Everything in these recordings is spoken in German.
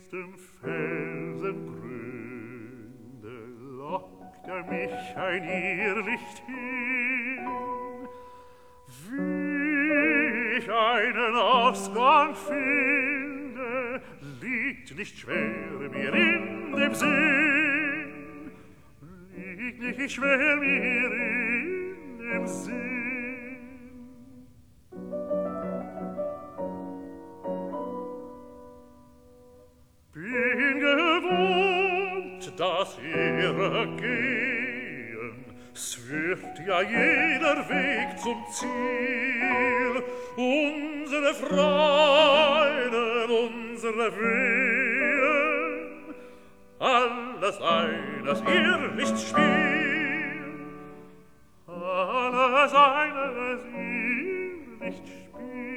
tiefsten Felsengründe lockt mich ein Irrlicht hin, wie ich einen Ausgang finde, liegt nicht schwer mir in dem Sinn, liegt nicht schwer mir in dem Sinn. Bin gewohnt, dass ihre gehen, es wird ja jeder Weg zum Ziel, unsere Freuden, unsere Wehen, alles eines Irrlichtspiel, alles eines Irrlichtspiel.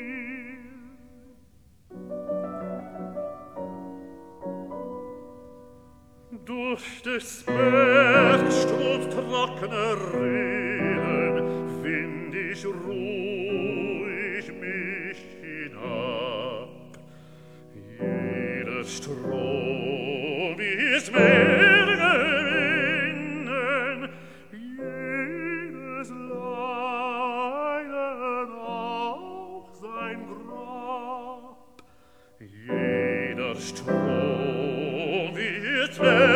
Durch des Bergstrudels trockene Rehen wind ich ruhig mich hinab. Jedes Strom ist mehr gewinnen, jedes Leiden auch sein Grab. Jeder Strom wird mehr